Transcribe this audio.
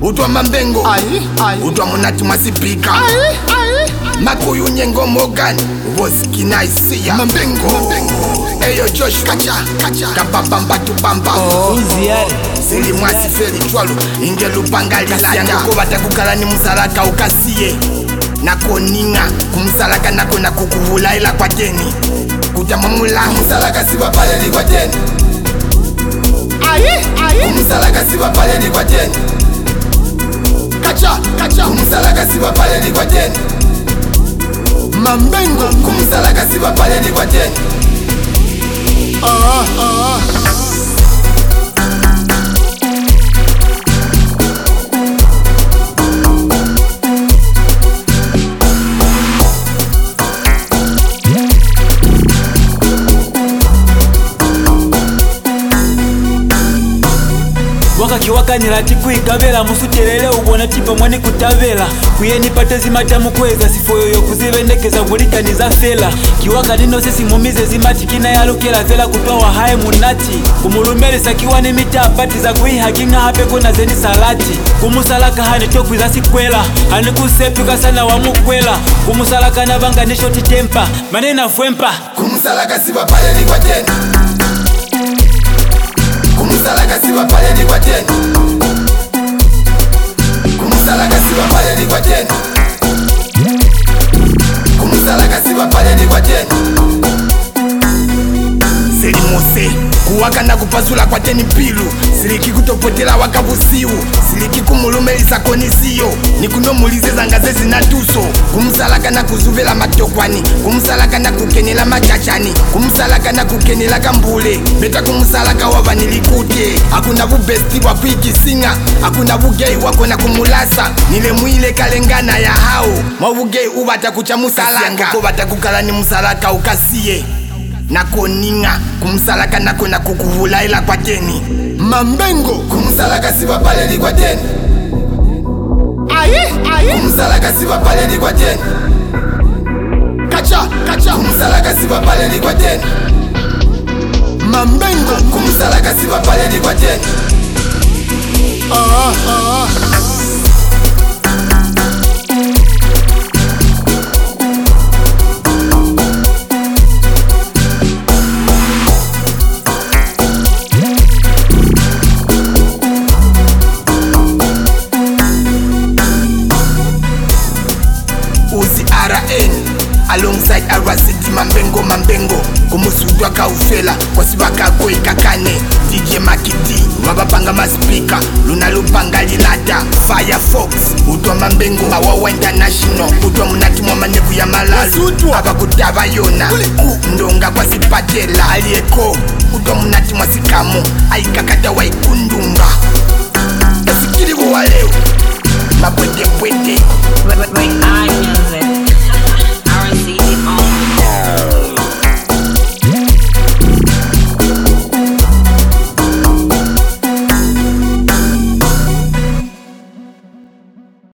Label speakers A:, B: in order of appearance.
A: Utwa mambengo Utwa munati masipika Makuyu nyengo Morgan Woskina isia mambengo Eyo Josh kacha Kabamba tubamba Sili mwasi feli chwalu Ingelu bangalila Yango bata kukala ni msalaka ukasiye Nako ninga kumsalaka nako na kukuvula ila kwa teni Kutamamula kumsalaka siba pale ni kwa teni Kumsalaka siba pale ni kwa teni Kacha kumsalaka siba pale ni kwa teni Mambengo kumsalaka siba pale ni kwa teni
B: Kiwakanira chikuikavela musutelele ubona tipa mwani kutavela kuyeni patezi matamu kweza sifoyo yo kuzivendekeza kulikaniza fela kiwakanino sisi mumize zimati kina yalukela vela kutoa hae munati kumulumelesa kiwani mitapati za kuihakinga hapeko na zeni salati kumusalaka hani tokwiza sikwela hani kusepika sana wa mukwela kumusalaka na vanganisho titempa manena fwempa
A: kumusalaka siba pale ni kwa teni Kumusalaka siba pale ni kwa teni Kumusalaka siba pale ni kwa teni Kumusalaka siba pale ni kwa teni Seli mose kuwaka na kupazula kwa teni pilu Siliki kutopotela wakavusiu Siliki kumulumelisa konisiyo Nikuno mulize zangazezi na tuso Kumusalaka na kuzuvela matokwani Kumusalaka na kukenela machachani Kumusalaka na kukenela kambule Beta kumusalaka wavanilikute Hakuna vubesti wakuikisinga Hakuna vugei wako na kumulasa Nile mwile kalengana ya hao Mwavugei ubata kucha musalaka Kobata kukala ni musalaka ukasiye Nako ninga kumsalaka nako na kukuvula ila kwa teni Mambengo kumsalaka siba pale ni kwa teni Kumsalaka siba pale ni kwa teni Kacha kumsalaka siba pale ni kwa teni Mambengo kumsalaka siba pale ni kwa teni Alongside Arasiti mambengo Kumusudwa kaufela kwa sibaka koi kakane DJ Makiti Wabapanga maspika Luna lupanga lilata Firefox Utwa mambengo Awawa International Utwa munati mwamandevu ya malalu Aba kutaba yona Ndonga kwa sipatela Alieko Utwa munati mwasikamu Aikakata waikundunga